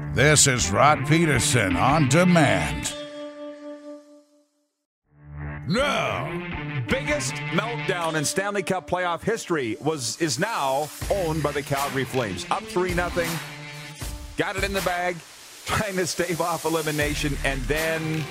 This is Rod Peterson on demand. No. Biggest meltdown in Stanley Cup playoff history is now owned by the Calgary Flames. Up 3-0. Got it in the bag. Trying to stave off elimination. And then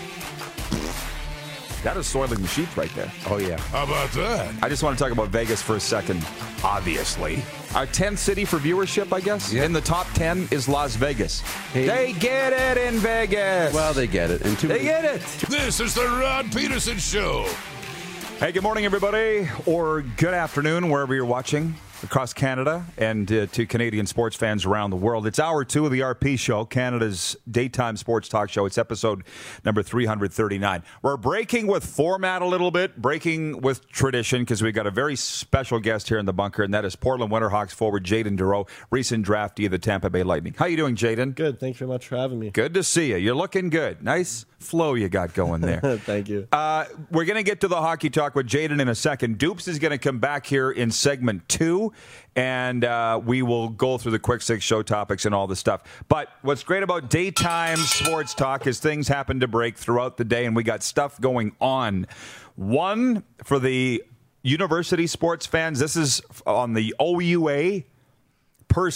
that is soiling the sheets right there. Oh, yeah. How about that? I just want to talk about Vegas for a second. Obviously. Our 10th city for viewership, I guess. Yeah. In the top 10 is Las Vegas. Hey. They get it in Vegas. Well, they get it. They get it. This is the Rod Peterson Show. Hey, good morning, everybody, or good afternoon, wherever you're watching across Canada, and to Canadian sports fans around the world. It's hour 2 of the RP Show, Canada's daytime sports talk show. It's episode number 339. We're breaking with format a little bit, breaking with tradition, because we got a very special guest here in the bunker, and that is Portland Winterhawks forward Jayden Dero, recent draftee of the Tampa Bay Lightning. How you doing, Jayden? Good. Thanks very much for having me. Good to see you. You're looking good. Nice flow you got going there. Thank you. We're going to get to the hockey talk with Jayden in a second. Dupes is going to come back here in segment 2, and we will go through the quick 6 show topics and all the stuff. But what's great about daytime sports talk is things happen to break throughout the day, and we got stuff going on. One, for the university sports fans, this is on the OUA. Per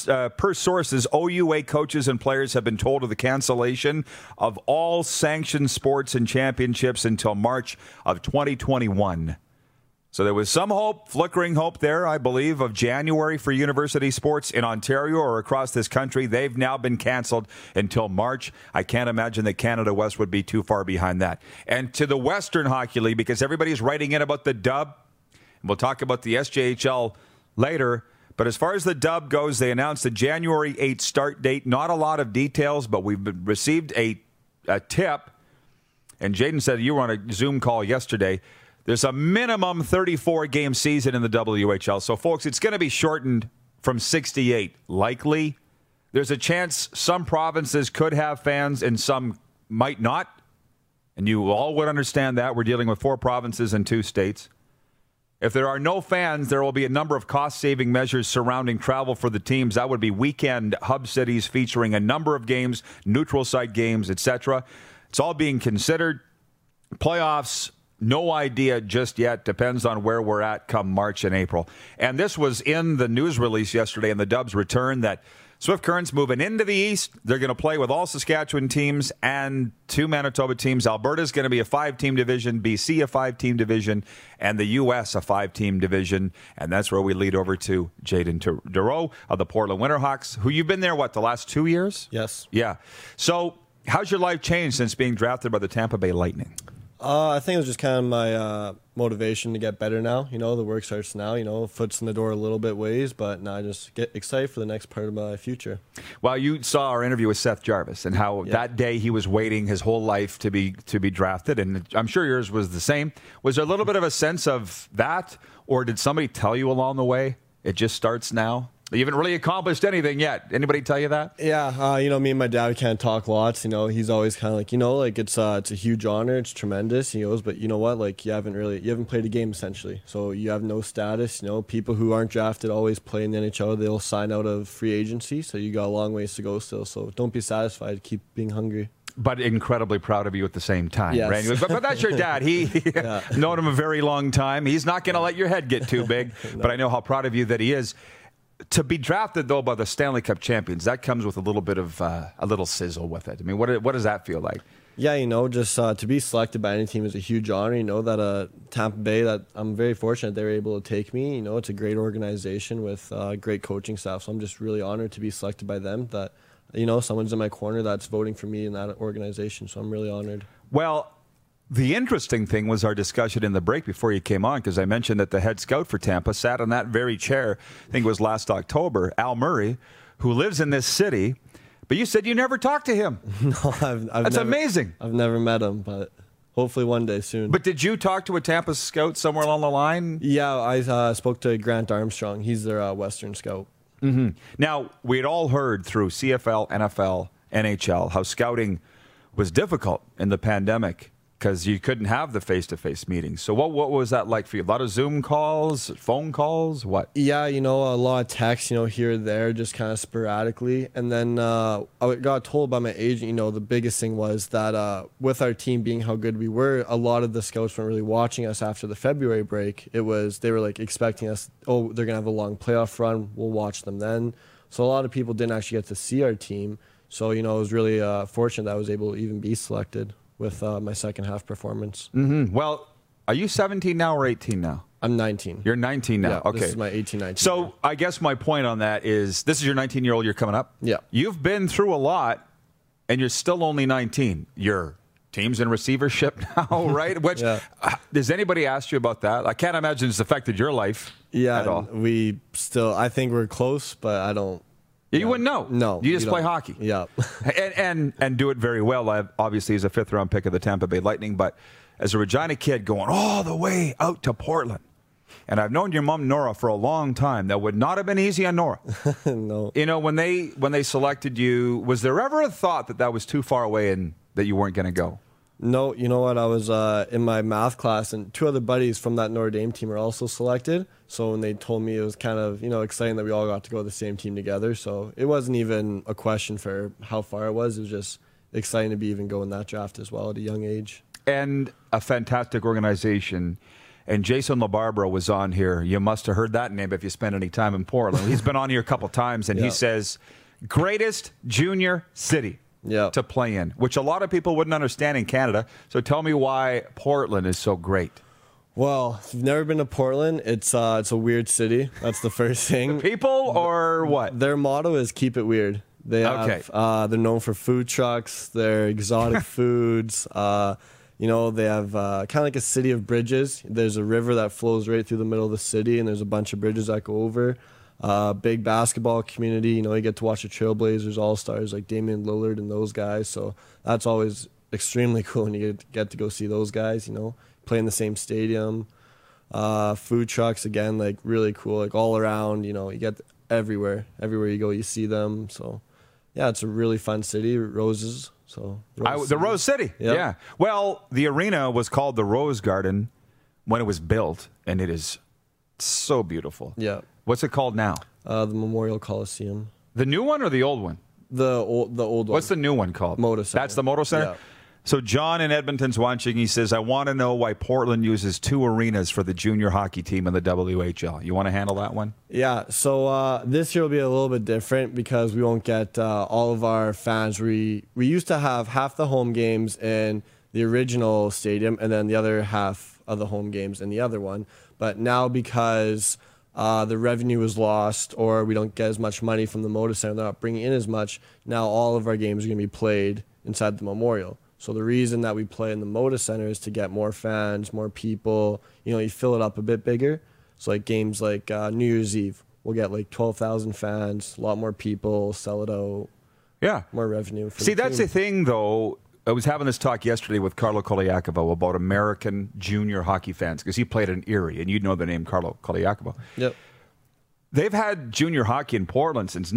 sources, OUA coaches and players have been told of the cancellation of all sanctioned sports and championships until March of 2021. So there was some hope, flickering hope there, I believe, of January for university sports in Ontario or across this country. They've now been canceled until March. I can't imagine that Canada West would be too far behind that. And to the Western Hockey League, because everybody's writing in about the dub, and we'll talk about the SJHL later. But as far as the dub goes, they announced the January 8th start date. Not a lot of details, but we've received a tip. And Jayden said you were on a Zoom call yesterday. There's a minimum 34-game season in the WHL. So, folks, it's going to be shortened from 68. Likely. There's a chance some provinces could have fans and some might not. And you all would understand that. We're dealing with 4 provinces and 2 states. If there are no fans, there will be a number of cost-saving measures surrounding travel for the teams. That would be weekend hub cities featuring a number of games, neutral site games, etc. It's all being considered. Playoffs, no idea just yet. Depends on where we're at come March and April. And this was in the news release yesterday in the Dubs return that Swift Current's moving into the East. They're going to play with all Saskatchewan teams and 2 Manitoba teams. Alberta's going to be a 5-team division, BC a 5-team division, and the U.S. a 5-team division. And that's where we lead over to Jayden Dero of the Portland Winterhawks, who you've been there, the last 2 years? Yes. Yeah. So how's your life changed since being drafted by the Tampa Bay Lightning? I think it was just kind of my motivation to get better now. The work starts now. Foot's in the door a little bit ways, but now I just get excited for the next part of my future. Well, you saw our interview with Seth Jarvis and how that day he was waiting his whole life to be drafted, and I'm sure yours was the same. Was there a little bit of a sense of that, or did somebody tell you along the way, it just starts now? You haven't really accomplished anything yet. Anybody tell you that? Yeah, me and my dad, we can't talk lots. He's always kind of like, it's a huge honor. It's tremendous. He goes, but you know what? You haven't played a game essentially. So you have no status. People who aren't drafted always play in the NHL. They'll sign out of free agency. So you got a long ways to go still. So don't be satisfied. Keep being hungry. But incredibly proud of you at the same time. Yes. Randy. But that's your dad. Known him a very long time. He's not going to let your head get too big. No. But I know how proud of you that he is. To be drafted, though, by the Stanley Cup champions, that comes with a little bit of a little sizzle with it. I mean, what does that feel like? Yeah, just to be selected by any team is a huge honor. That Tampa Bay, that I'm very fortunate they were able to take me. It's a great organization with great coaching staff. So I'm just really honored to be selected by them. That, someone's in my corner that's voting for me in that organization. So I'm really honored. Well, the interesting thing was our discussion in the break before you came on, because I mentioned that the head scout for Tampa sat on that very chair, I think it was last October, Al Murray, who lives in this city. But you said you never talked to him. No, I've That's never, amazing. I've never met him, but hopefully one day soon. But did you talk to a Tampa scout somewhere along the line? Yeah, I spoke to Grant Armstrong. He's their Western scout. Mm-hmm. Now, we had all heard through CFL, NFL, NHL, how scouting was difficult in the pandemic. because you couldn't have the face-to-face meetings. So what was that like for you? A lot of Zoom calls, phone calls, what? Yeah, a lot of texts, here or there, just kind of sporadically. And then I got told by my agent, the biggest thing was that with our team being how good we were, a lot of the scouts weren't really watching us after the February break. They were like expecting us, they're going to have a long playoff run. We'll watch them then. So a lot of people didn't actually get to see our team. So, I was really fortunate that I was able to even be selected with my second half performance. Mm-hmm. Well, are you 17 now or 18 now? I'm 19. You're 19 now. Yeah, okay. This is my 18, 19. So year. I guess my point on that is this is your 19-year-old year coming up. Yeah. You've been through a lot, and you're still only 19. Your team's in receivership now, right? Which, does anybody ask you about that? I can't imagine it's affected your life at all. I think we're close, but I don't. You wouldn't know. No. You just play hockey. Yeah. and do it very well. Obviously, he's a fifth-round pick of the Tampa Bay Lightning, but as a Regina kid going all the way out to Portland, and I've known your mom, Nora, for a long time. That would not have been easy on Nora. No. When they selected you, was there ever a thought that was too far away and that you weren't going to go? No, you know what? I was in my math class, and two other buddies from that Notre Dame team were also selected. So when they told me, it was kind of exciting that we all got to go to the same team together. So it wasn't even a question for how far it was. It was just exciting to be even going that draft as well at a young age. And a fantastic organization. And Jason LaBarbera was on here. You must have heard that name if you spent any time in Portland. He's been on here a couple times, and he says, greatest junior city. To play in, which a lot of people wouldn't understand in Canada. So tell me why Portland is so great. Well, if you've never been to Portland, it's a weird city. That's the first thing. The people or what? Their motto is keep it weird. They have, they're known for food trucks, their exotic foods. They have kind of like a city of bridges. There's a river that flows right through the middle of the city, and there's a bunch of bridges that go over. Big basketball community. You get to watch the Trailblazers All-Stars like Damian Lillard and those guys. So that's always extremely cool when you get to go see those guys, play in the same stadium. Food trucks, again, like really cool, like all around, you get everywhere. Everywhere you go, you see them. So, yeah, it's a really fun city, Roses. So the Rose City, yeah. Well, the arena was called the Rose Garden when it was built, and it is so beautiful. Yeah. What's it called now? The Memorial Coliseum. The new one or the old one? The old one. What's the new one called? Moda Center. That's the Moda Center? Yeah. So John in Edmonton's watching. He says, I want to know why Portland uses two arenas for the junior hockey team in the WHL. You want to handle that one? Yeah. So this year will be a little bit different because we won't get all of our fans. We used to have half the home games in the original stadium and then the other half of the home games in the other one. But now because the revenue is lost or we don't get as much money from the Moda Center, they're not bringing in as much, now all of our games are going to be played inside the Memorial. So the reason that we play in the Moda Center is to get more fans, more people. You fill it up a bit bigger. So like games like New Year's Eve, we'll get like 12,000 fans, a lot more people, sell it out. Yeah. More revenue. See, that's the thing, though. I was having this talk yesterday with Carlo Koliakovo about American junior hockey fans because he played in Erie, and you'd know the name Carlo Koliakovo. Yep. They've had junior hockey in Portland since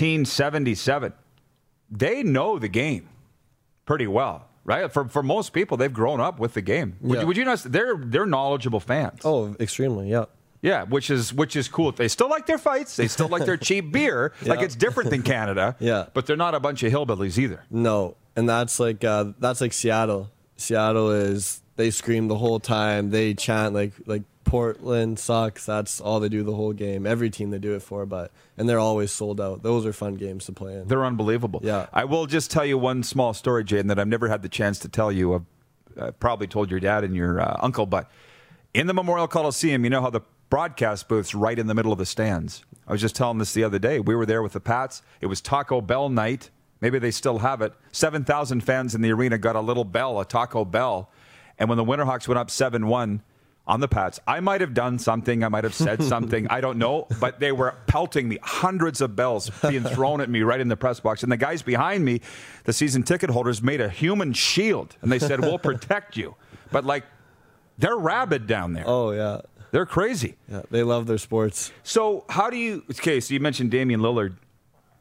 1977. They know the game pretty well, right? For most people, they've grown up with the game. Would you not? They're knowledgeable fans. Oh, extremely, yeah. Yeah, which is cool. They still like their fights. They still like their cheap beer. Like it's different than Canada. Yeah. But they're not a bunch of hillbillies either. No, and that's like Seattle. Seattle is they scream the whole time. They chant like Portland sucks. That's all they do the whole game. Every team they do it for, and they're always sold out. Those are fun games to play in. They're unbelievable. Yeah. I will just tell you one small story, Jaden, that I've never had the chance to tell you. I've probably told your dad and your uncle, but in the Memorial Coliseum, you know how the broadcast booth's right in the middle of the stands. I was just telling this the other day. We were there with the Pats. It was Taco Bell night. Maybe they still have it. 7,000 fans in the arena got a little bell, a Taco Bell. And when the Winterhawks went up 7-1 on the Pats, I might have done something. I might have said something. I don't know. But they were pelting me. Hundreds of bells being thrown at me right in the press box. And the guys behind me, the season ticket holders, made a human shield. And they said, we'll protect you. But, they're rabid down there. Oh, yeah. They're crazy. Yeah, they love their sports. So so you mentioned Damian Lillard.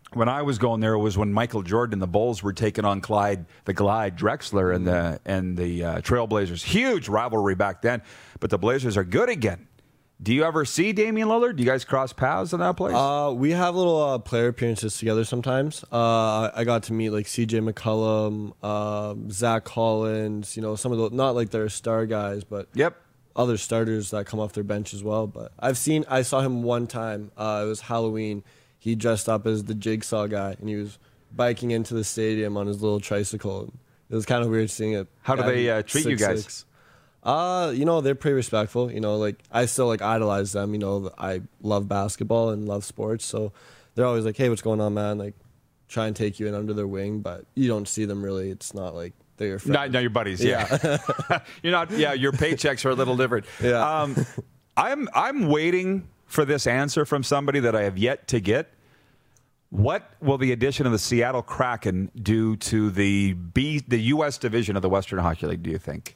when I was going there, it was when Michael Jordan and the Bulls were taking on the Clyde Drexler and the Trailblazers. Huge rivalry back then, but the Blazers are good again. Do you ever see Damian Lillard? Do you guys cross paths in that place? We have little player appearances together sometimes. I got to meet like C.J. McCollum, Zach Collins. You know, some of the not like their star guys, but other starters that come off their bench as well. But I saw him one time. It was Halloween. He dressed up as the Jigsaw guy, and he was biking into the stadium on his little tricycle. It was kind of weird seeing it. How do they treat you guys? You know, they're pretty respectful. You know, like I still like idolize them. You know, I love basketball and love sports, so they're always like, "Hey, what's going on, man?" Like, try and take you in under their wing, but you don't see them really. It's not like they're your friends. Not your buddies. Yeah, you're not. Yeah, your paychecks are a little different. Yeah. I'm waiting for this answer from somebody that I have yet to get. What will the addition of the Seattle Kraken do to the U.S. division of the Western Hockey League, do you think?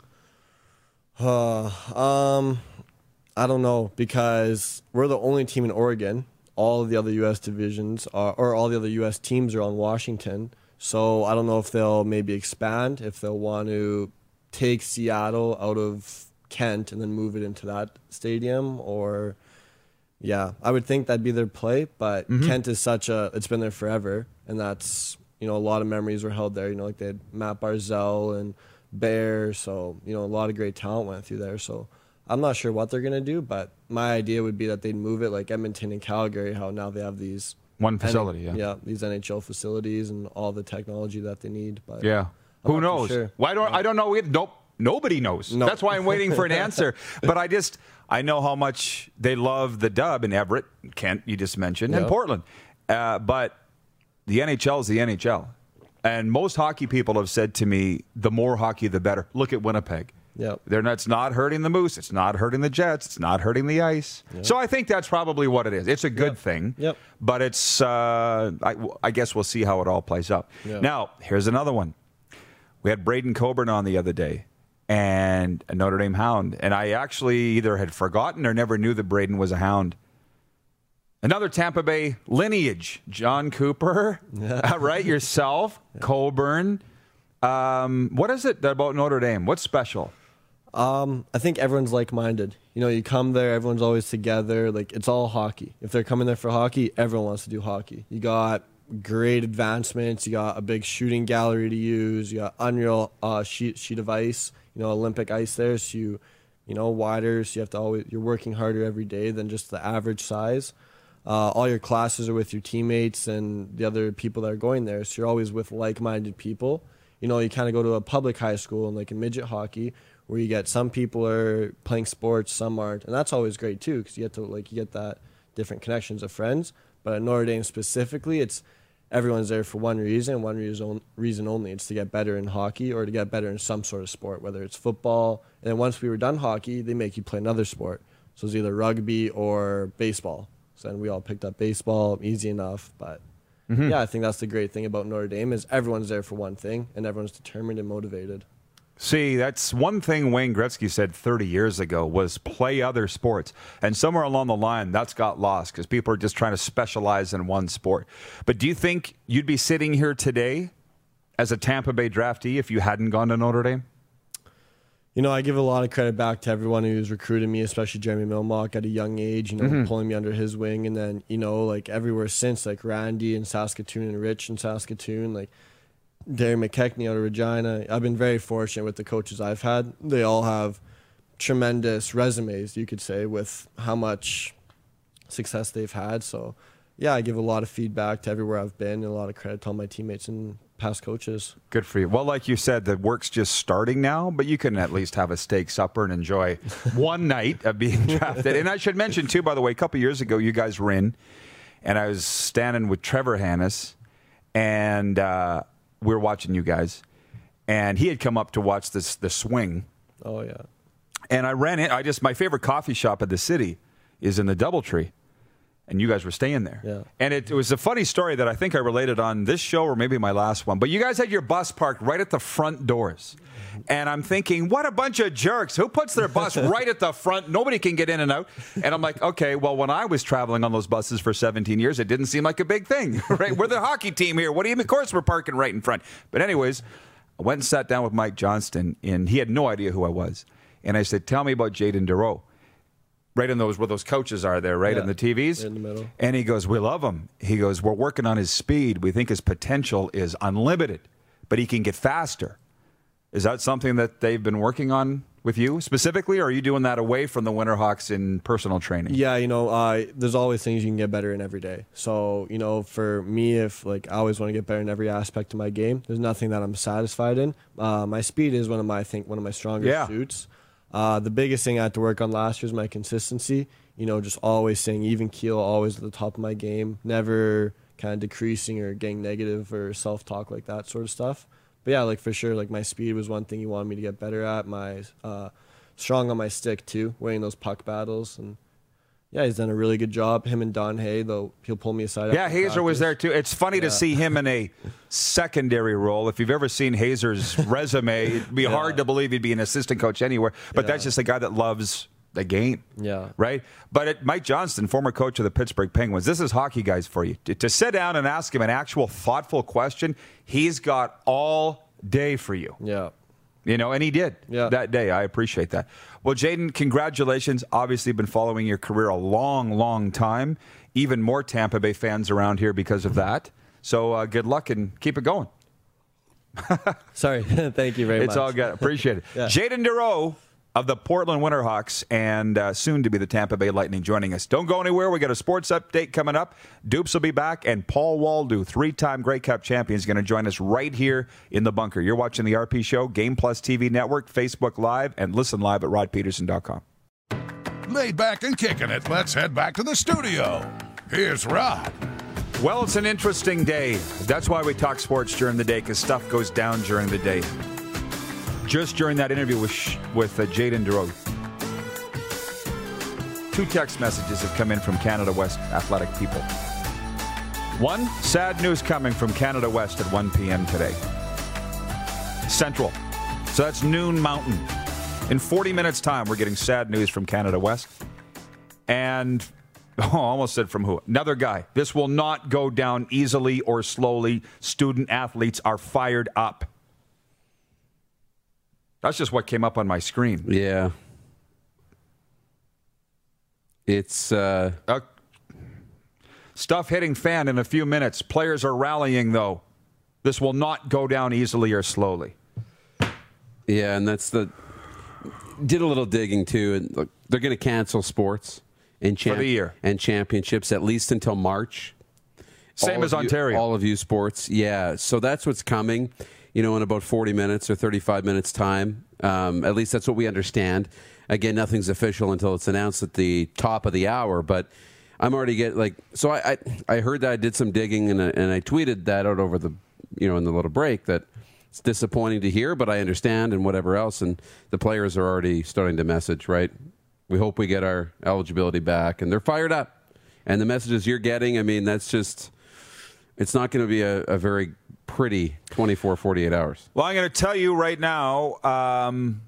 I don't know, because we're the only team in Oregon. All of the other U.S. divisions or all the other U.S. teams are on Washington. So I don't know if they'll maybe expand, if they'll want to take Seattle out of Kent and then move it into that stadium, or yeah, I would think that'd be their play. But Kent is it's been there forever, and that's, you know, a lot of memories were held there. You know, like they had Matt Barzell and Bear, so you know, a lot of great talent went through there. So I'm not sure what they're gonna do, but my idea would be that they'd move it like Edmonton and Calgary, how now they have these one facility, these NHL facilities and all the technology that they need. But who knows? Sure. I don't know. Nope. Nobody knows. No. That's why I'm waiting for an answer. But I know how much they love the Dub in Everett, Kent, you just mentioned, and Portland. But the NHL is the NHL. And most hockey people have said to me, the more hockey, the better. Look at Winnipeg. Yep. It's not hurting the Moose. It's not hurting the Jets. It's not hurting the Ice. Yep. So I think that's probably what it is. It's a good thing. Yep. But it's, I guess we'll see how it all plays out. Yep. Now, here's another one. We had Braden Coburn on the other day, and a Notre Dame Hound. And I actually either had forgotten or never knew that Braden was a Hound. Another Tampa Bay lineage. John Cooper, right? Yourself, Coburn. What is it about Notre Dame? What's special? I think everyone's like-minded. You know, you come there, everyone's always together. Like, it's all hockey. If they're coming there for hockey, everyone wants to do hockey. You got great advancements. You got a big shooting gallery to use. You got unreal sheet of ice. You know, Olympic ice there. So you know, wider. So you have to you're working harder every day than just the average size. All your classes are with your teammates and the other people that are going there. So you're always with like-minded people. You know, you kind of go to a public high school and like in midget hockey, where you get some people are playing sports, some aren't, and that's always great too, because you get that different connections of friends. But at Notre Dame specifically, it's everyone's there for one reason only. It's to get better in hockey or to get better in some sort of sport, whether it's football. And then once we were done hockey, they make you play another sport. So it's either rugby or baseball. So then we all picked up baseball, easy enough, but. Yeah, I think that's the great thing about Notre Dame is everyone's there for one thing, and everyone's determined and motivated. See, that's one thing Wayne Gretzky said 30 years ago was play other sports. And somewhere along the line, that's got lost because people are just trying to specialize in one sport. But do you think you'd be sitting here today as a Tampa Bay draftee if you hadn't gone to Notre Dame? You know, I give a lot of credit back to everyone who's recruited me, especially Jeremy Milmock at a young age, you know, pulling me under his wing. And then, you know, like everywhere since, like Randy in Saskatoon and Rich in Saskatoon, like Darren McKechnie out of Regina. I've been very fortunate with the coaches I've had. They all have tremendous resumes, you could say, with how much success they've had. So, yeah, I give a lot of feedback to everywhere I've been and a lot of credit to all my teammates and past coaches. Good for you. Well, like you said, the work's just starting now, but you can at least have a steak supper and enjoy one night of being drafted. And I should mention, too, by the way, a couple years ago, you guys were in, and I was standing with Trevor Hannes, and we were watching you guys, and he had come up to watch the swing. Oh, yeah. And I ran in. My favorite coffee shop in the city is in the DoubleTree. And you guys were staying there. Yeah. And it was a funny story that I think I related on this show or maybe my last one. But you guys had your bus parked right at the front doors. And I'm thinking, what a bunch of jerks. Who puts their bus right at the front? Nobody can get in and out. And I'm like, okay, well, when I was traveling on those buses for 17 years, it didn't seem like a big thing, right? We're the hockey team here. What do you mean? Of course we're parking right in front. But anyways, I went and sat down with Mike Johnston, and he had no idea who I was. And I said, tell me about Jayden Dero. Right in those where those couches are there, right, in the TVs. Right in the middle. And he goes, we love him. He goes, we're working on his speed. We think his potential is unlimited, but he can get faster. Is that something that they've been working on with you specifically, or are you doing that away from the Winterhawks in personal training? Yeah, there's always things you can get better in every day. So, for me, if I always want to get better in every aspect of my game, there's nothing that I'm satisfied in. My speed is one of my strongest suits. The biggest thing I had to work on last year is my consistency. Just always staying even keel, always at the top of my game, never kind of decreasing or getting negative or self-talk like that sort of stuff. But yeah, for sure, my speed was one thing he wanted me to get better at. My strong on my stick too, winning those puck battles, and yeah, he's done a really good job. Him and Don Hay, though, he'll pull me aside. Yeah, Hazer was there too. It's funny to see him in a secondary role. If you've ever seen Hazer's resume, it'd be hard to believe he'd be an assistant coach anywhere. But that's just a guy that loves the game. Yeah. Right? But Mike Johnston, former coach of the Pittsburgh Penguins, this is hockey guys for you. To sit down and ask him an actual thoughtful question, he's got all day for you. Yeah. And he did that day. I appreciate that. Well, Jayden, congratulations. Obviously, been following your career a long, long time. Even more Tampa Bay fans around here because of that. So good luck and keep it going. Sorry. Thank you very much. It's all good. Appreciate it. Yeah. Jayden Dero of the Portland Winterhawks and soon to be the Tampa Bay Lightning joining us. Don't go anywhere. We got a sports update coming up. Dupes will be back, and Paul Waldo, 3-time Grey Cup champion, is going to join us right here in the bunker. You're watching the RP Show, Game Plus TV Network, Facebook Live, and listen live at rodpeterson.com. Laid back and kicking it. Let's head back to the studio. Here's Rod. Well, it's an interesting day. That's why we talk sports during the day, because stuff goes down during the day. Just during that interview with Jayden Dero, 2 text messages have come in from Canada West athletic people. One, sad news coming from Canada West at 1 p.m. today. Central. So that's noon Mountain. In 40 minutes' time, we're getting sad news from Canada West. And, I almost said from who? Another guy. This will not go down easily or slowly. Student athletes are fired up. That's just what came up on my screen. Yeah. It's stuff hitting fan in a few minutes. Players are rallying, though. This will not go down easily or slowly. Yeah, and did a little digging, too. And look, they're going to cancel sports and for the year and championships at least until March. Same as Ontario. All of you sports. Yeah, so that's what's coming. In about 40 minutes or 35 minutes time. At least that's what we understand. Again, nothing's official until it's announced at the top of the hour. But I'm already so I heard that. I did some digging and I tweeted that out over the, in the little break that it's disappointing to hear, but I understand and whatever else. And the players are already starting to message, right? We hope we get our eligibility back. And they're fired up. And the messages you're getting, that's just, it's not going to be a very pretty 24, 48 hours. Well, I'm going to tell you right now,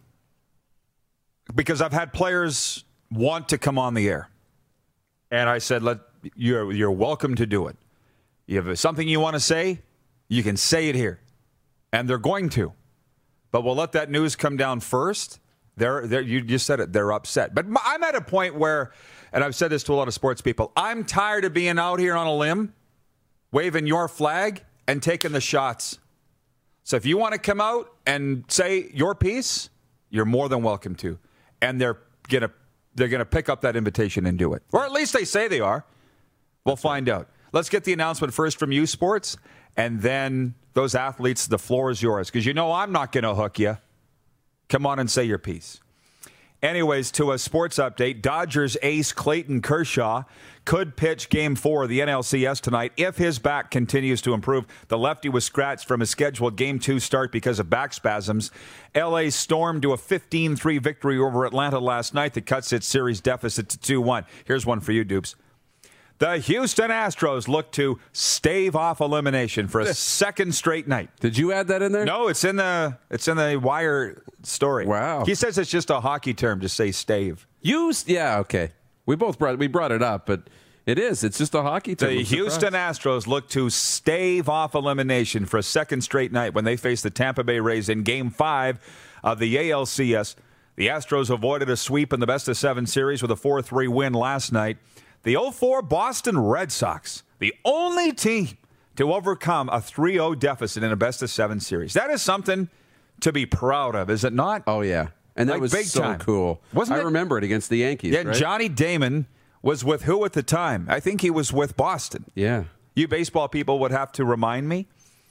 because I've had players want to come on the air. And I said, you're welcome to do it. You have something you want to say, you can say it here. And they're going to. But we'll let that news come down first. You just said it. They're upset. But I'm at a point where, and I've said this to a lot of sports people, I'm tired of being out here on a limb, waving your flag, and taking the shots. So if you want to come out and say your piece, you're more than welcome to. And they're gonna pick up that invitation and do it. Or at least they say they are. We'll find out. Let's get the announcement first from you, sports, and then those athletes, the floor is yours. Because I'm not going to hook you. Come on and say your piece. Anyways, to a sports update, Dodgers ace Clayton Kershaw could pitch Game 4 of the NLCS tonight if his back continues to improve. The lefty was scratched from his scheduled Game 2 start because of back spasms. L.A. stormed to a 15-3 victory over Atlanta last night that cuts its series deficit to 2-1. Here's one for you, Dupes. The Houston Astros look to stave off elimination for a second straight night. Did you add that in there? No, it's in the Wire story. Wow. He says it's just a hockey term to say stave. Yeah, okay. We brought it up, but it is. It's just a hockey term. The Houston Astros look to stave off elimination for a second straight night when they face the Tampa Bay Rays in Game 5 of the ALCS. The Astros avoided a sweep in the best-of-7 series with a 4-3 win last night. The 0-4 Boston Red Sox, the only team to overcome a 3-0 deficit in a best-of-7 series. That is something to be proud of, is it not? Oh, yeah. And that Like was big so time. cool. Wasn't I it? remember it against the Yankees, Yeah, right? Johnny Damon was with who at the time? I think he was with Boston. Yeah. You baseball people would have to remind me.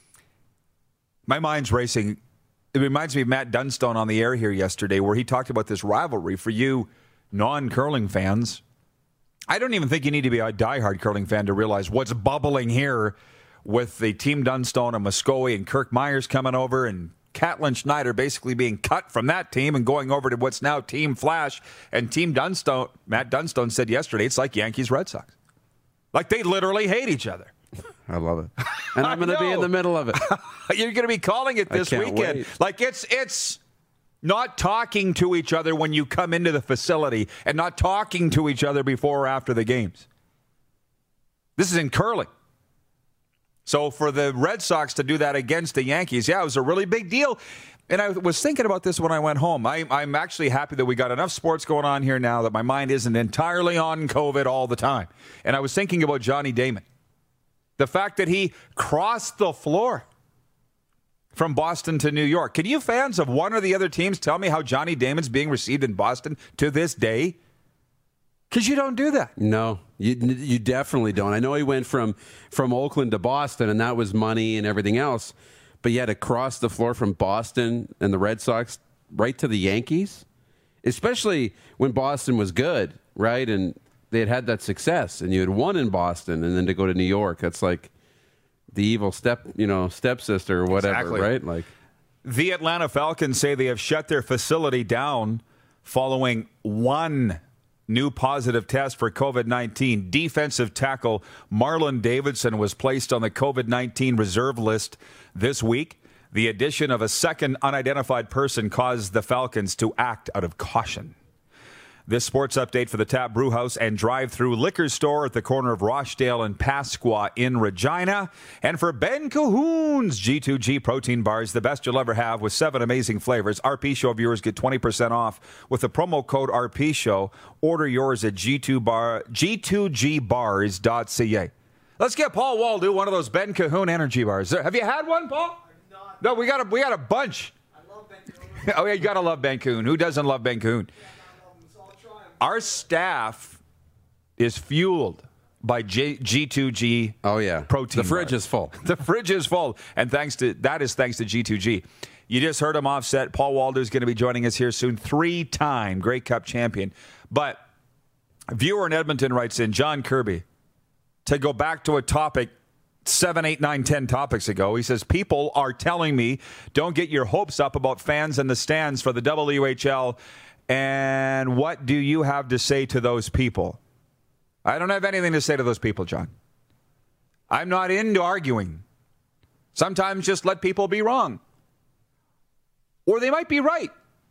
My mind's racing. It reminds me of Matt Dunstone on the air here yesterday where he talked about this rivalry for you non-curling fans. I don't even think you need to be a diehard curling fan to realize what's bubbling here with the Team Dunstone and Muskogee and Kirk Myers coming over and Catlin Schneider basically being cut from that team and going over to what's now Team Flash. And Team Dunstone, Matt Dunstone said yesterday, it's like Yankees-Red Sox. Like they literally hate each other. I love it. And I'm going to be in the middle of it. You're going to be calling it this can't weekend. wait. Like it's not talking to each other when you come into the facility and not talking to each other before or after the games. This is in curling. So for the Red Sox to do that against the Yankees, yeah, it was a really big deal. And I was thinking about this when I went home. I'm actually happy that we got enough sports going on here now that my mind isn't entirely on COVID all the time. And I was thinking about Johnny Damon. The fact that he crossed the floor from Boston to New York. Can you fans of one or the other teams tell me how Johnny Damon's being received in Boston to this day? Because you don't do that. No, you definitely don't. I know he went from Oakland to Boston, and that was money and everything else. But you had to cross the floor from Boston and the Red Sox right to the Yankees, especially when Boston was good, right? And they had that success, and you had won in Boston, and then to go to New York, that's like the evil stepsister or whatever, Exactly. right? Like The Atlanta Falcons say they have shut their facility down following one new positive test for COVID-19. Defensive tackle Marlon Davidson was placed on the COVID-19 reserve list this week. The addition of a second unidentified person caused the Falcons to act out of caution. This sports update for the Tap Brewhouse and drive-through liquor store at the corner of Rochdale and Pasqua in Regina. And for Ben Cahoon's G2G protein bars, the best you'll ever have with 7 amazing flavors. RP Show viewers get 20% off with the promo code RP Show. Order yours at G2Gbars.ca. Let's get Paul Wall do one of those Ben Cahoon energy bars. Have you had one, Paul? No, we got a bunch. I love Ben Cahoon. Oh, yeah, you got to love Ben Cahoon. Who doesn't love Ben Cahoon? Our staff is fueled by G2G. oh yeah, Protein The fridge bars. is full. The fridge is full, and thanks to G2G. You just heard him offset. Paul Walder is going to be joining us here soon. 3-time Grey Cup champion. But a viewer in Edmonton writes in, John Kirby, to go back to a topic 7, 8, 9, 10 topics ago. He says, people are telling me don't get your hopes up about fans in the stands for the WHL. And what do you have to say to those people? I don't have anything to say to those people, John. I'm not into arguing. Sometimes just let people be wrong. Or they might be right.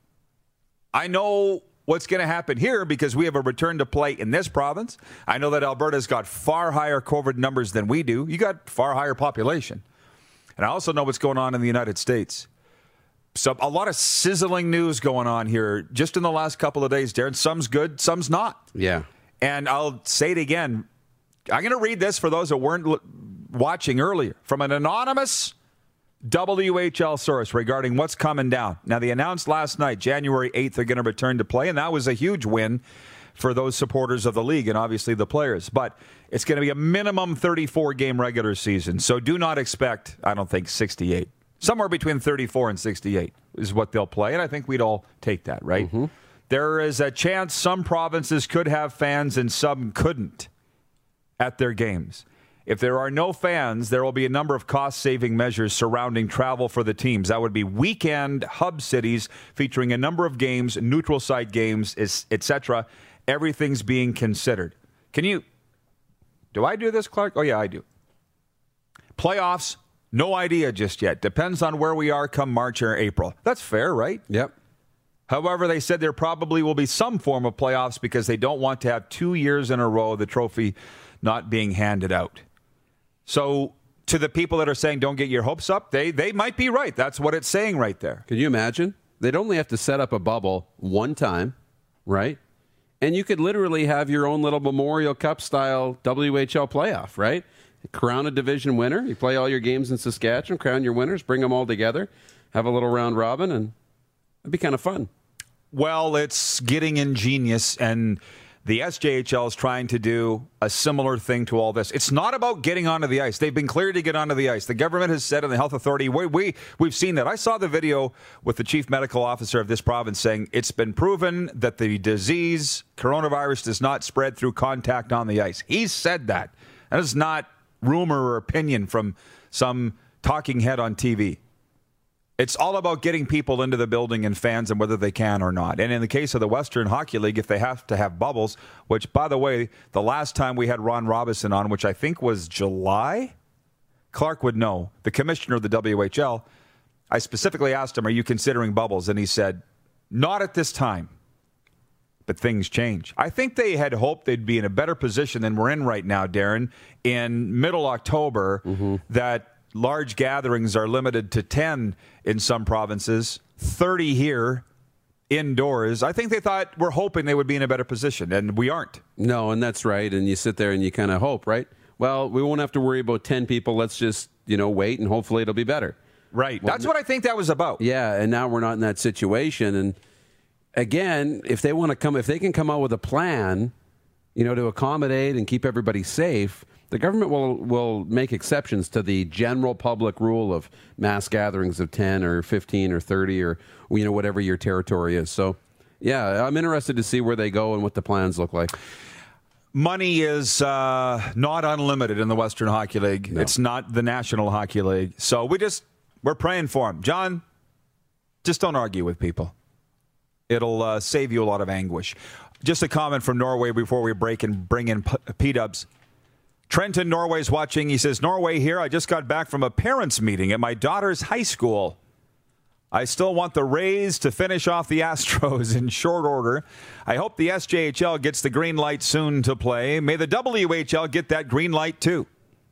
I know what's going to happen here because we have a return to play in this province. I know that Alberta's got far higher COVID numbers than we do. You got far higher population. And I also know what's going on in the United States. So a lot of sizzling news going on here just in the last couple of days, Darren. Some's good, some's not. Yeah. And I'll say it again. I'm going to read this for those that weren't watching earlier from an anonymous WHL source regarding what's coming down. Now, they announced last night, January 8th, they're going to return to play, and that was a huge win for those supporters of the league and obviously the players. But it's going to be a minimum 34-game regular season, so do not expect, I don't think, 68. Somewhere between 34 and 68 is what they'll play, and I think we'd all take that, right? Mm-hmm. There is a chance some provinces could have fans and some couldn't at their games. If there are no fans, there will be a number of cost-saving measures surrounding travel for the teams. That would be weekend hub cities featuring a number of games, neutral site games, etc. Everything's being considered. Can you Do I do this, Clark? Oh, yeah, I do. Playoffs, no idea just yet. Depends on where we are come March or April. That's fair, right? Yep. However, they said there probably will be some form of playoffs because they don't want to have 2 years in a row the trophy not being handed out. So to the people that are saying don't get your hopes up, they might be right. That's what it's saying right there. Can you imagine? They'd only have to set up a bubble one time, right? And you could literally have your own little Memorial Cup style WHL playoff, right? Crown a division winner. You play all your games in Saskatchewan, crown your winners, bring them all together, have a little round robin, and it'd be kind of fun. Well, it's getting ingenious, and the SJHL is trying to do a similar thing to all this. It's not about getting onto the ice. They've been cleared to get onto the ice. The government has said, and the health authority, we've seen that. I saw the video with the chief medical officer of this province saying it's been proven that the disease, coronavirus, does not spread through contact on the ice. He said that. That is not rumor or opinion from some talking head on TV. It's all about getting people into the building and fans and whether they can or not. And in the case of the Western Hockey League, if they have to have bubbles, which, by the way, the last time we had Ron Robison on, which I think was July, Clark would know, the commissioner of the WHL, I specifically asked him, are you considering bubbles? And he said, not at this time. But things change. I think they had hoped they'd be in a better position than we're in right now, Darren, in middle October, that large gatherings are limited to 10 in some provinces, 30 here indoors. I think they thought, we're hoping they would be in a better position, and we aren't. No, and that's right. And you sit there and you kind of hope, right? Well, we won't have to worry about 10 people. Let's just, wait, and hopefully it'll be better. Right. Well, that's what I think that was about. Yeah, and now we're not in that situation. And again, if they can come out with a plan, to accommodate and keep everybody safe, the government will make exceptions to the general public rule of mass gatherings of 10 or 15 or 30 or whatever your territory is. So, yeah, I'm interested to see where they go and what the plans look like. Money is not unlimited in the Western Hockey League. No. It's not the National Hockey League. So we're praying for them. John, just don't argue with people. It'll save you a lot of anguish. Just a comment from Norway before we break and bring in P-Dubs. Trenton, Norway's watching. He says, Norway here. I just got back from a parents' meeting at my daughter's high school. I still want the Rays to finish off the Astros in short order. I hope the SJHL gets the green light soon to play. May the WHL get that green light too.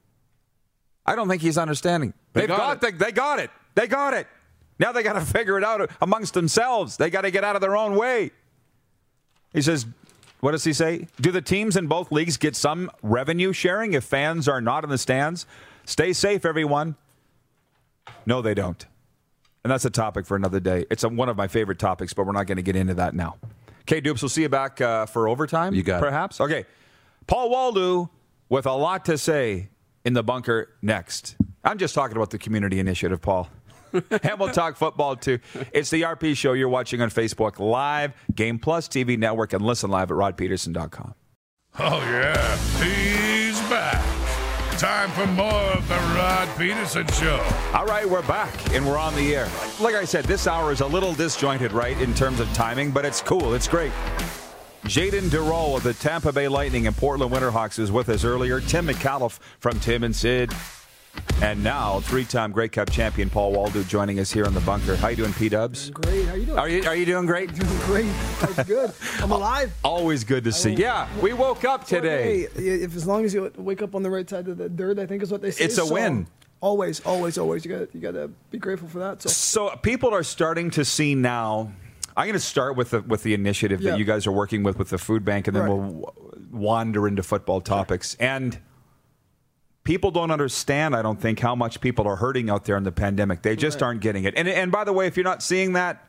I don't think he's understanding. They got it. Now they got to figure it out amongst themselves. They got to get out of their own way. He says, what does he say? Do the teams in both leagues get some revenue sharing if fans are not in the stands? Stay safe, everyone. No, they don't. And that's a topic for another day. It's one of my favorite topics, but we're not going to get into that now. Okay, Dupes, we'll see you back for overtime. You got perhaps? It. Okay. Paul Waldo with a lot to say in the bunker next. I'm just talking about the community initiative, Paul. And we'll talk football, too. It's the RP Show you're watching on Facebook Live, Game Plus TV Network, and listen live at rodpeterson.com. Oh, yeah. He's back. Time for more of the Rod Peterson Show. All right, we're back, and we're on the air. Like I said, this hour is a little disjointed, right, in terms of timing, but it's cool. It's great. Jaden Durrell of the Tampa Bay Lightning and Portland Winterhawks is with us earlier. Tim McAuliffe from Tim and Sid. And now, three-time Grey Cup champion Paul Waldo joining us here in the bunker. How you doing, P-Dubs? Great. How you doing? Are you doing great? Doing great. That's good. I'm alive. Always good to see. Yeah, we woke up today. If as long as you wake up on the right side of the dirt, I think is what they say. It's a win. Always. You gotta be grateful for that. So people are starting to see now. I'm going to start with the initiative that you guys are working with the food bank, and then we'll wander into football topics. And people don't understand, I don't think, how much people are hurting out there in the pandemic. They just aren't getting it. And by the way, if you're not seeing that,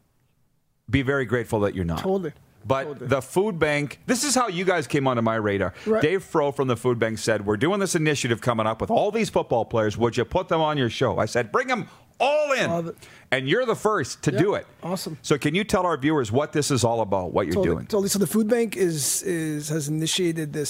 be very grateful that you're not. Totally. But the food bank, this is how you guys came onto my radar. Right. Dave Froh from the food bank said, we're doing this initiative coming up with all these football players. Would you put them on your show? I said, bring them all in. Love it. And you're the first to do it. Awesome. So can you tell our viewers what this is all about, what you're doing? Totally. So the food bank has initiated this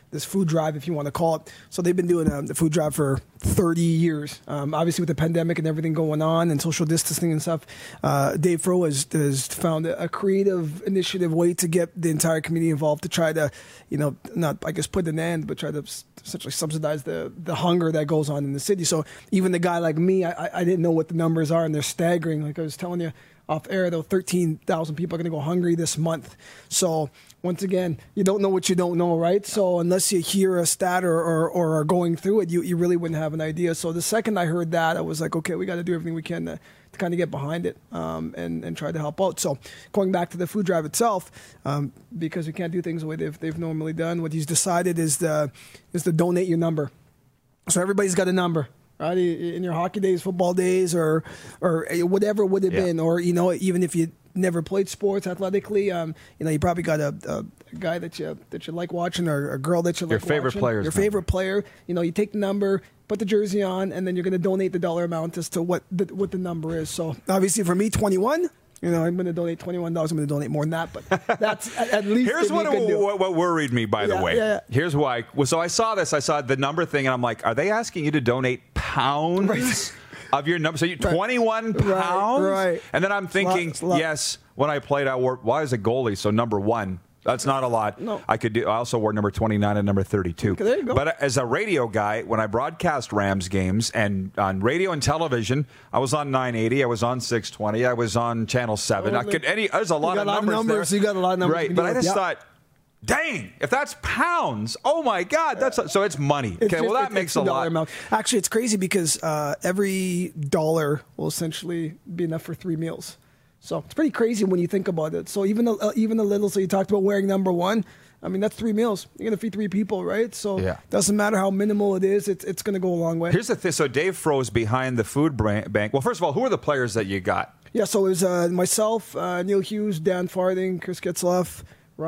this food drive, if you want to call it. So they've been doing the food drive for 30 years. Obviously, with the pandemic and everything going on and social distancing and stuff, Dave Fro has found a creative initiative way to get the entire community involved to try to, not, I guess, put an end, but try to essentially subsidize the hunger that goes on in the city. So even the guy like me, I didn't know what the numbers are, and they're staggering. Like I was telling you off air, though, 13,000 people are going to go hungry this month. So once again, you don't know what you don't know, right? So unless you hear a stat or are going through it, you really wouldn't have an idea. So the second I heard that, I was like, okay, we got to do everything we can to kind of get behind it and try to help out. So going back to the food drive itself, because we can't do things the way they've normally done, what he's decided is to donate your number. So everybody's got a number. Right, in your hockey days, football days, or whatever it would have been, or even if you never played sports athletically, you probably got a guy that you like watching, or a girl that you like watching. Your favorite player. Your favorite player. You take the number, put the jersey on, and then you're going to donate the dollar amount as to what the number is. So obviously for me, 21. I'm going to donate $21. I'm going to donate more than that, but that's at least. Here's what worried me, by the way. Yeah. Here's why. So I saw this. I saw the number thing, and I'm like, are they asking you to donate pounds of your number? So 21 pounds? Right. And then I'm thinking, yes, when I played, I wore, well, I was a goalie, so number 1. That's not a lot. No. I also wore number 29 and number 32. Okay, there you go. But as a radio guy, when I broadcast Rams games and on radio and television, I was on 980, I was on 620, I was on Channel 7. There's a lot of numbers there. You got a lot of numbers. Right, but I just thought, dang, if that's pounds, oh my God, so it's money. Okay, well that makes a lot. Amount. Actually, it's crazy because every dollar will essentially be enough for 3 meals. So it's pretty crazy when you think about it. So even a little, so you talked about wearing number 1. I mean, that's 3 meals. You're going to feed 3 people, right? So it doesn't matter how minimal it is. It's going to go a long way. Here's the thing. So Dave Fro's behind the food bank. Well, first of all, who are the players that you got? Yeah, so it was myself, Neil Hughes, Dan Farthing, Chris Getzlaff,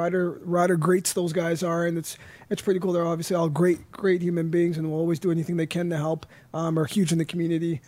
Ryder greats those guys are, and it's pretty cool. They're obviously all great human beings and will always do anything they can to help. Are huge in the community.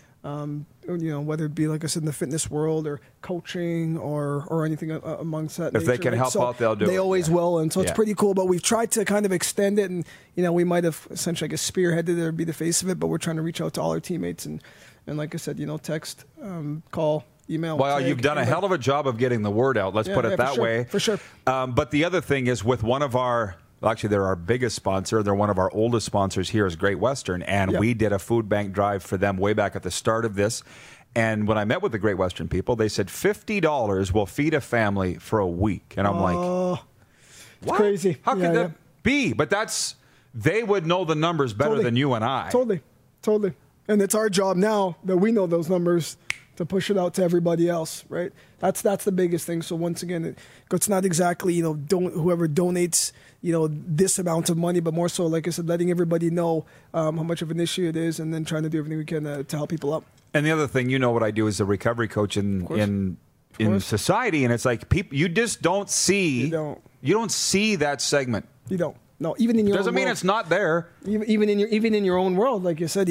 Whether it be, like I said, in the fitness world or coaching or anything amongst that. If they can help out, they'll do it. They always will, and so it's pretty cool. But we've tried to kind of extend it, and we might have essentially, I guess, spearheaded it or be the face of it. But we're trying to reach out to all our teammates and like I said, text, call, email. Well, you've done a hell of a job of getting the word out. Let's put it that way. For sure. But the other thing is with one of our. Actually, they're our biggest sponsor. They're one of our oldest sponsors here is Great Western, and we did a food bank drive for them way back at the start of this. And when I met with the Great Western people, they said $50 will feed a family for a week. And I'm like, what? Crazy. How could that be? But they would know the numbers better than you and I. Totally. And it's our job now that we know those numbers to push it out to everybody else, right? That's the biggest thing. So once again, it's not exactly whoever donates this amount of money, but more so, like I said, letting everybody know how much of an issue it is, and then trying to do everything we can to help people out. And the other thing, what I do as a recovery coach in society, and it's like people, you just don't see. You don't see that segment. You don't. No, even in your doesn't own mean world, it's not there. Even in your own world, like you said,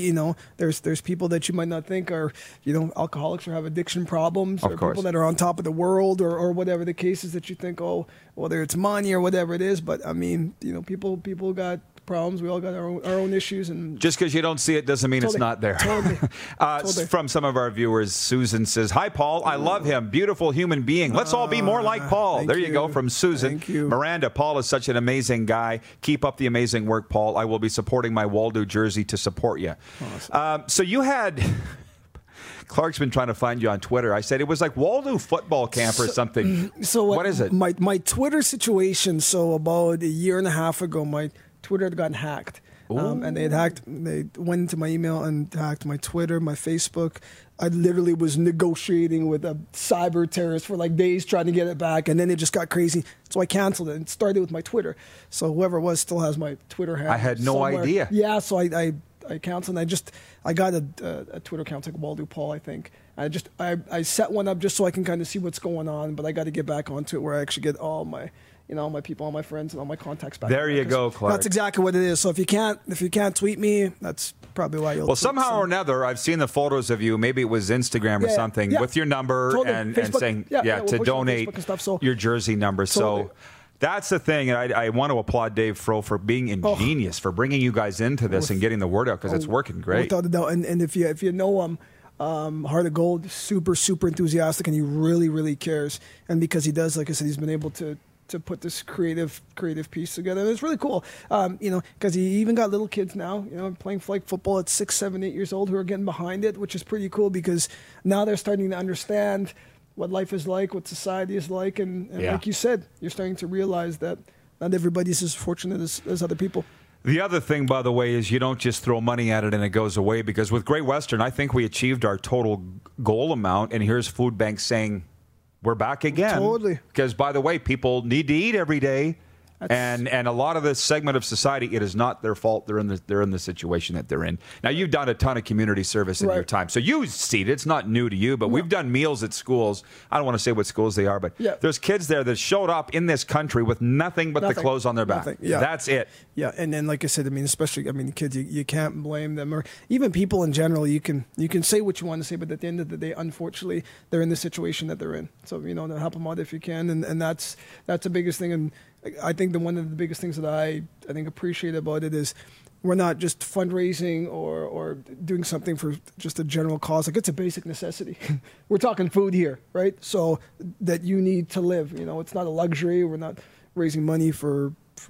there's people that you might not think are alcoholics or have addiction problems, or people that are on top of the world, or whatever the case is that you think, whether it's money or whatever it is. But I mean, people got problems. We all got our own issues, and just because you don't see it doesn't mean it's not there. Totally. From some of our viewers, Susan says, "Hi, Paul. I love him. Beautiful human being. Let's all be more like Paul." There you go, from Susan. Thank you. Miranda, Paul is such an amazing guy. Keep up the amazing work, Paul. I will be supporting my Waldo jersey to support you. Awesome. So you had. Clark's been trying to find you on Twitter. I said it was like Waldo football camp or something. So what is it? My Twitter situation. So about a year and a half ago, my Twitter had gotten hacked. And they went into my email and hacked my Twitter, my Facebook. I literally was negotiating with a cyber terrorist for like days trying to get it back, and then it just got crazy. So I canceled it and started with my Twitter. So whoever it was still has my Twitter handle. I had no idea. Yeah, so I canceled, and I got a Twitter account like Waldo Paul, I think. I set one up just so I can kind of see what's going on, but I got to get back onto it where I actually get all my my people, all my friends, and all my contacts back. There you go, Clark. That's exactly what it is. So if you can't tweet me, that's probably why you'll. Well, somehow or another, I've seen the photos of you. Maybe it was Instagram or something with your number and saying to donate your jersey number. Totally. So That's the thing. And I want to applaud Dave Fro for being ingenious, for bringing you guys into this and getting the word out, because it's working great. Without a doubt. And if you know him, Heart of Gold, super, super enthusiastic, and he really, really cares. And because he does, like I said, he's been able to put this creative piece together. And it's really cool, because he even got little kids now, playing flag football at 6, 7, 8 years old who are getting behind it, which is pretty cool because now they're starting to understand what life is like, what society is like. And like you said, you're starting to realize that not everybody's as fortunate as other people. The other thing, by the way, is you don't just throw money at it and it goes away, because with Great Western, I think we achieved our total goal amount, and here's Food Bank saying, we're back again. Totally. Because, by the way, people need to eat every day. And a lot of this segment of society, it is not their fault. They're in the situation that they're in. Now, you've done a ton of community service in your time, so you see it. It's not new to you, but we've done meals at schools. I don't want to say what schools they are, but there's kids there that showed up in this country with nothing but the clothes on their back. Yeah. That's it. Yeah, and then like I said, especially kids, you can't blame them, or even people in general. You can say what you want to say, but at the end of the day, unfortunately, they're in the situation that they're in. So to help them out if you can, and that's the biggest thing. And I think one of the biggest things that I think appreciate about it is we're not just fundraising or doing something for just a general cause. Like, it's a basic necessity. We're talking food here, right? So that you need to live. It's not a luxury. We're not raising money for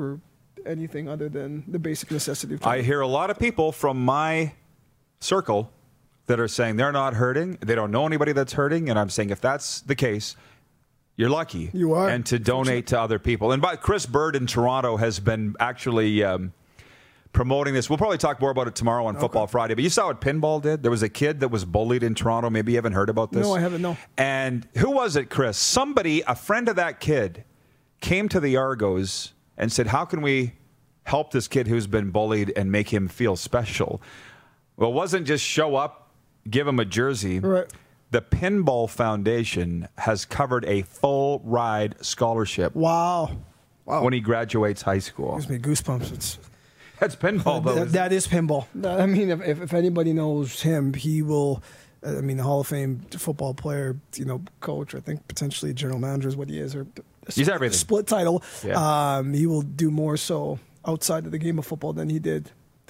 anything other than the basic necessity. I hear a lot of people from my circle that are saying they're not hurting. They don't know anybody that's hurting. And I'm saying, if that's the case, you're lucky. You are. And to donate to other people. And Chris Bird in Toronto has been actually promoting this. We'll probably talk more about it tomorrow on Football Friday. But you saw what Pinball did? There was a kid that was bullied in Toronto. Maybe you haven't heard about this? No, I haven't, no. And who was it, Chris? Somebody, a friend of that kid, came to the Argos and said, how can we help this kid who's been bullied and make him feel special? Well, it wasn't just show up, give him a jersey. Right. The Pinball Foundation has covered a full ride scholarship. Wow. When he graduates high school. Gives me goosebumps. That's pinball, though. That is pinball. I mean, if anybody knows him, he will. Hall of Fame football player, coach. I think potentially general manager is what he is, or he's everything. Split title. Yeah. He will do more so outside of the game of football than he did,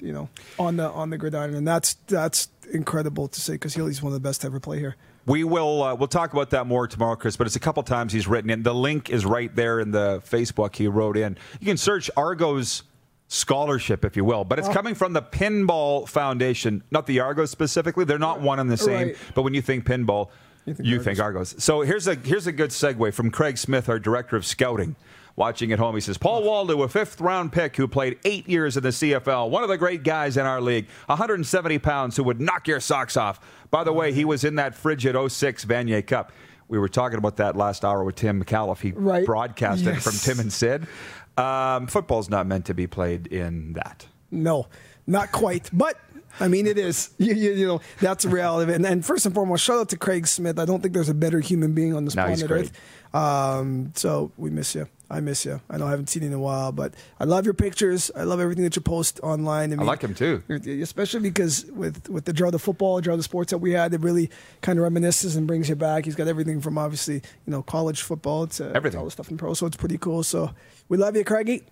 on the gridiron, and that's incredible to say because he's one of the best to ever play here. We will we'll talk about that more tomorrow, Chris, but it's a couple times he's written in. The link is right there in the Facebook he wrote in. You can search Argos scholarship, if you will, but it's coming from the Pinball Foundation, not the Argos specifically. They're not one and the same, right. But when you think pinball, you think Argos. So here's a good segue from Craig Smith, our director of scouting. Watching at home, he says, Paul Waldo, a fifth-round pick who played 8 years in the CFL, one of the great guys in our league, 170 pounds, who would knock your socks off. By the way, he was in that frigid 06 Vanier Cup. We were talking about that last hour with Tim McAuliffe. He broadcasted from Tim and Sid. Football's not meant to be played in that. No, not quite, but... it is. That's the reality of it. And first and foremost, shout out to Craig Smith. I don't think there's a better human being on this planet Earth. So we miss you. I miss you. I know I haven't seen you in a while, but I love your pictures. I love everything that you post online. I like him too. Especially because with the draw of the football, draw of the sports that we had, it really kind of reminisces and brings you back. He's got everything from obviously, college football to everything. All the stuff in pro. So it's pretty cool. So we love you, Craigie.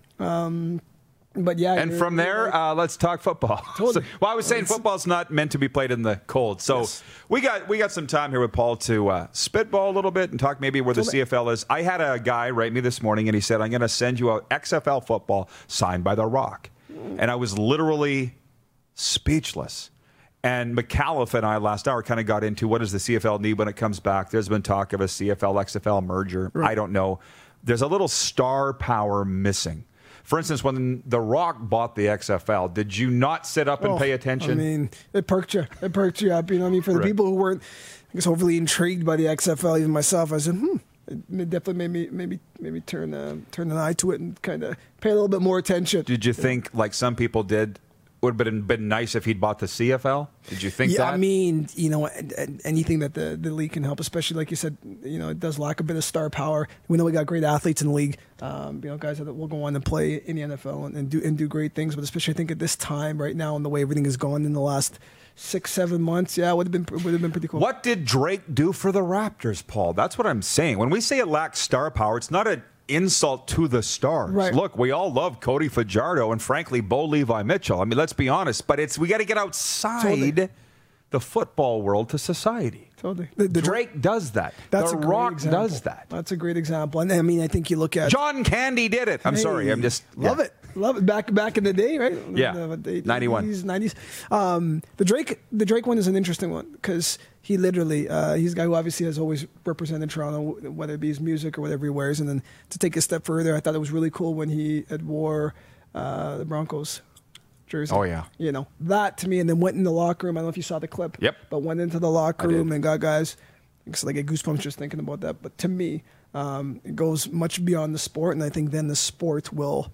But yeah, and from there, let's talk football. Totally. I was saying football's not meant to be played in the cold. So we got some time here with Paul to spitball a little bit and talk maybe where the CFL is. I had a guy write me this morning and he said, I'm going to send you a XFL football signed by The Rock. And I was literally speechless. And McAuliffe and I last hour kind of got into what does the CFL need when it comes back. There's been talk of a CFL-XFL merger. Right. I don't know. There's a little star power missing. For instance, when The Rock bought the XFL, did you not sit up and pay attention? It perked you. It perked you up. For the people who weren't, I guess, overly intrigued by the XFL, even myself, I said, it definitely made me maybe turn an eye to it and kind of pay a little bit more attention. Did you think, like some people did, would have been nice if he'd bought the CFL? Did you think that? Anything that the league can help, especially like you said, it does lack a bit of star power. We know we got great athletes in the league, guys that will go on and play in the NFL and do great things. But especially I think at this time right now and the way everything has gone in the last 6-7 months, it would have been pretty cool. What did Drake do for the Raptors, Paul? That's what I'm saying. When we say it lacks star power, it's not insult to the stars. Right. Look, we all love Cody Fajardo and, frankly, Bo Levi Mitchell. I mean, let's be honest, but we got to get outside the football world to society. Totally. Drake does that. That's The a great Rock example. does that. That's a great example. And I mean, I think you look at John Candy did it. I'm sorry. I'm just love it. Back in the day, right? Yeah. The 91. 90s. The Drake one is an interesting one because he literally he's a guy who obviously has always represented Toronto, whether it be his music or whatever he wears. And then to take a step further, I thought it was really cool when he had wore the Broncos jersey. Oh, yeah. You know, that to me, and then went in the locker room. I don't know if you saw the clip. Yep. But went into the locker I room did. and got guys. Because I get goosebumps just thinking about that. But to me, it goes much beyond the sport, and I think then the sport will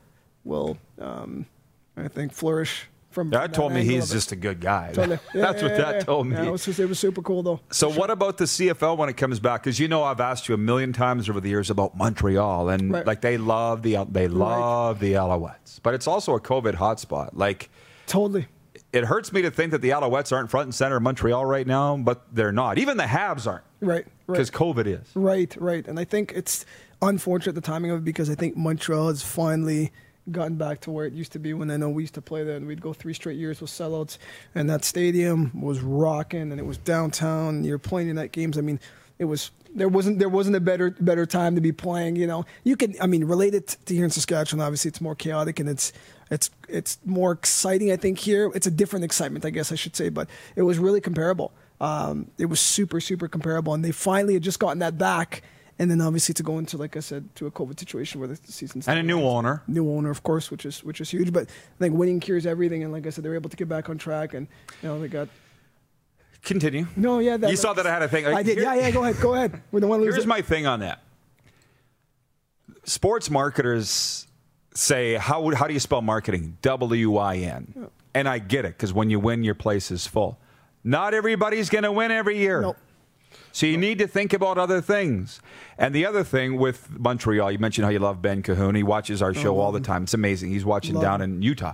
I think flourish from. That told me angle he's of it. just a good guy. Totally. That's what that told me. Yeah, it was super cool though. So what about the CFL when it comes back? Because I've asked you a million times over the years about Montreal, and Right. like they love the Alouettes, but it's also a COVID hotspot. Like Totally. it hurts me to think that the Alouettes aren't front and center in Montreal right now, but they're not. Even the Habs aren't, Right. because COVID is. Right. And I think it's unfortunate the timing of it because I think Montreal has finally gotten back to where it used to be when I know we used to play there and we'd go 3 straight years with sellouts and that stadium was rocking and it was downtown. You're playing night games. I mean, there wasn't a better time to be playing. You can relate it to here in Saskatchewan. Obviously, it's more chaotic and it's more exciting. I think here it's a different excitement, I guess I should say, but it was really comparable. It was super comparable, and they finally had just gotten that back. And then obviously to go into, like I said, to a COVID situation where the season's And a new owner. New owner, of course, which is huge. But I think winning cures everything, and like I said, they're able to get back on track, and they got. Continue. No, yeah, You saw that I had a thing. I did. Yeah. Go ahead. We don't want to lose Here's it. my thing on that. Sports marketers say, how do you spell marketing? WIN. And I get it, because when you win, your place is full. Not everybody's going to win every year. Nope. So you need to think about other things. And the other thing with Montreal, you mentioned how you love Ben Cahoon. He watches our show all the time. It's amazing. He's watching Love down him. in Utah.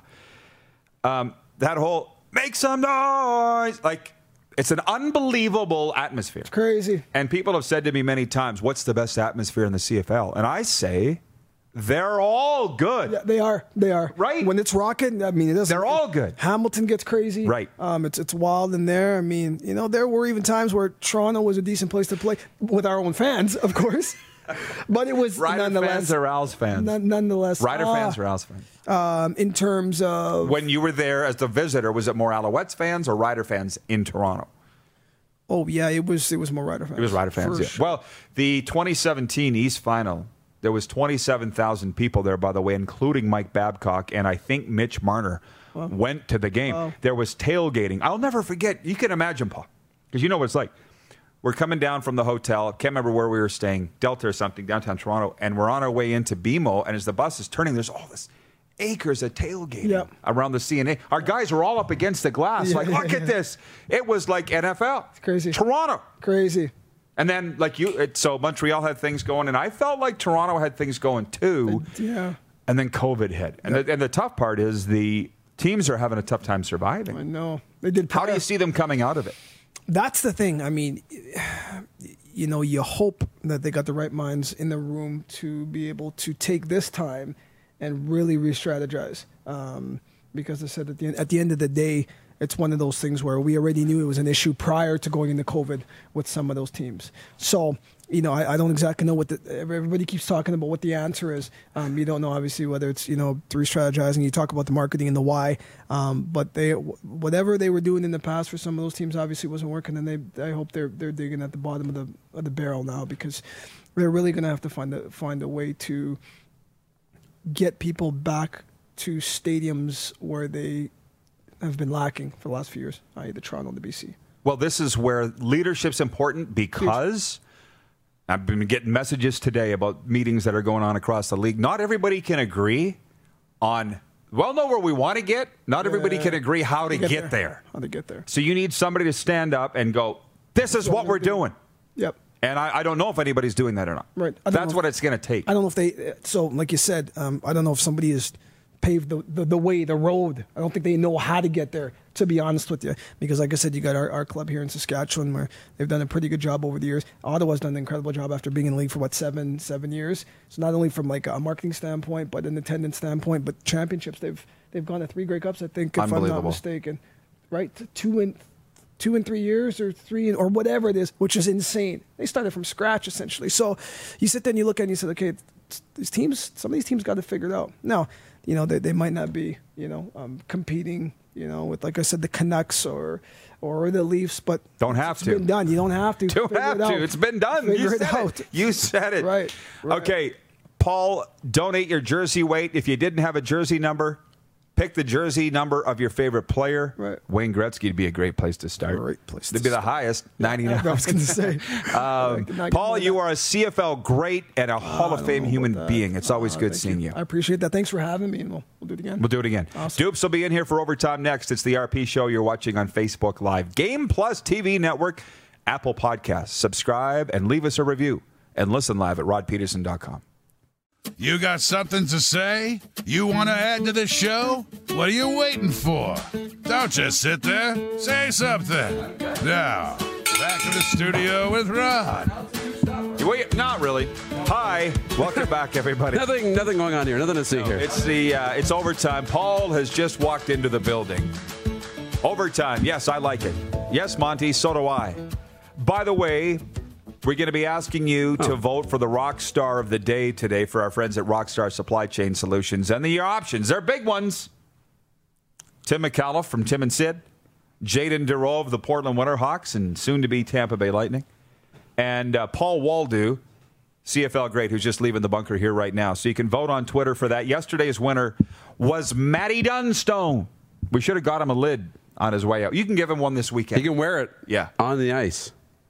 That whole, make some noise. It's an unbelievable atmosphere. Crazy. And people have said to me many times, what's the best atmosphere in the CFL? And I say, they're all good. Yeah, they are. Right. When it's rocking, I mean, it doesn't. They're all good. Hamilton gets crazy. Right. It's wild in there. I mean, there were even times where Toronto was a decent place to play with our own fans, of course. But it was Rider nonetheless. fans or Owls fans? Nonetheless. Rider fans or Owls fans? In terms of. When you were there as the visitor, was it more Alouettes fans or Rider fans in Toronto? Oh, yeah, it was more Rider fans. It was Rider fans, For yeah. sure. Well, the 2017 East Final, there was 27,000 people there, by the way, including Mike Babcock, and I think Mitch Marner went to the game. Wow. There was tailgating. I'll never forget. You can imagine, Paul, because you know what it's like. We're coming down from the hotel. Can't remember where we were staying, Delta or something, downtown Toronto, and we're on our way into BMO, and as the bus is turning, there's all this acres of tailgating Yep. around the CNA. Our guys were all up against the glass, Yeah, like, look at this. It was like NFL. It's crazy. Toronto. Crazy. And then, so Montreal had things going, and I felt like Toronto had things going too. Yeah. And then COVID hit. And, and the tough part is the teams are having a tough time surviving. I know. They did. How do you see them coming out of it? That's the thing. I mean, you hope that they got the right minds in the room to be able to take this time and really re-strategize. Because I said at the end of the day, it's one of those things where we already knew it was an issue prior to going into COVID with some of those teams. So, I don't exactly know everybody keeps talking about what the answer is. You don't know, obviously, whether it's, re-strategizing. You talk about the marketing and the why. But whatever they were doing in the past for some of those teams obviously wasn't working. And I hope they're digging at the bottom of the barrel now, because they're really going to have to find a way to get people back to stadiums where they have been lacking for the last few years, i.e. the Toronto and the BC. Well, this is where leadership's important, because I've been getting messages today about meetings that are going on across the league. Not everybody can agree on, know where we want to get. Not everybody can agree how to get there. How to get there. So you need somebody to stand up and go, this is what we're doing. Yep. And I don't know if anybody's doing that or not. Right. That's what it's going to take. I don't know if so like you said, I don't know if somebody is paved the way, the road. I don't think they know how to get there, to be honest with you. Because like I said, you got our club here in Saskatchewan where they've done a pretty good job over the years. Ottawa's done an incredible job after being in the league for, seven years. So not only from like a marketing standpoint, but an attendance standpoint, but championships, they've gone to 3 Grey Cups, I think, if I'm not mistaken. Right? 2 in 3 years, or 3 or whatever it is, which is insane. They started from scratch essentially. So you sit there and you look at it and you say, okay, some of these teams got to figure it out. Now, they might not be, competing, with, like I said, the Canucks or the Leafs, but don't have to. It's been done. You don't have to. Don't have to. It's been done. Figure it out. You said it. Right. Okay, Paul, donate your jersey weight. If you didn't have a jersey number, pick the jersey number of your favorite player. Right. Wayne Gretzky would be a great place to start. Great place to It'd be the start. highest, 99. I was going to say. Paul, you are a CFL great and a Hall of Fame human being. It's always good seeing you. I appreciate that. Thanks for having me, and we'll do it again. We'll do it again. Awesome. Dupes will be in here for overtime next. It's the RP Show you're watching on Facebook Live. Game Plus TV Network, Apple Podcasts. Subscribe and leave us a review. And listen live at rodpeterson.com. You got something to say? You want to add to the show? What are you waiting for? Don't just sit there. Say something. Now, back to the studio with Rod. Wait, not really. Hi, welcome back, everybody. Nothing going on here. Nothing to see here. It's overtime. Paul has just walked into the building. Overtime. Yes, I like it. Yes, Monty, so do I. By the way, we're going to be asking you to vote for the rock star of the day today for our friends at Rockstar Supply Chain Solutions. And the options, they're big ones. Tim McAuliffe from Tim and Sid. Jaden Dero of the Portland Winterhawks and soon-to-be Tampa Bay Lightning. And Paul Waldo, CFL great, who's just leaving the bunker here right now. So you can vote on Twitter for that. Yesterday's winner was Matty Dunstone. We should have got him a lid on his way out. You can give him one this weekend. You can wear it on the ice.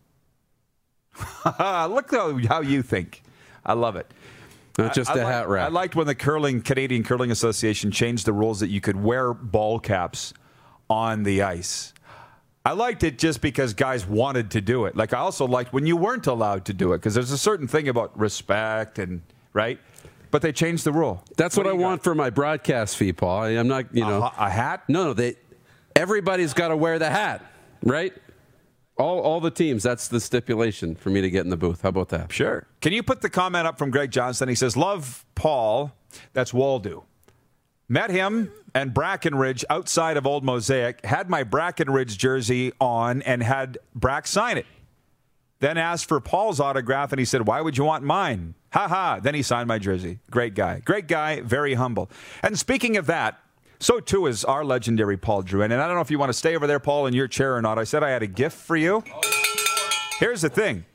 Look how you think. I love it. Not just a hat rack. I liked when the Canadian Curling Association changed the rules that you could wear ball caps on the ice. I liked it just because guys wanted to do it. Like, I also liked when you weren't allowed to do it because there's a certain thing about respect and, right? But they changed the rule. That's what I want for my broadcast fee, Paul. I'm not, A hat? No, everybody's got to wear the hat, right? All the teams, that's the stipulation for me to get in the booth. How about that? Sure. Can you put the comment up from Greg Johnston? He says, love Paul. That's Waldo. Met him and Brackenridge outside of Old Mosaic. Had my Brackenridge jersey on and had Brack sign it. Then asked for Paul's autograph, and he said, why would you want mine? Ha ha. Then he signed my jersey. Great guy. Great guy. Very humble. And speaking of that, so, too, is our legendary Paul Drouin. And I don't know if you want to stay over there, Paul, in your chair or not. I said I had a gift for you. Here's the thing.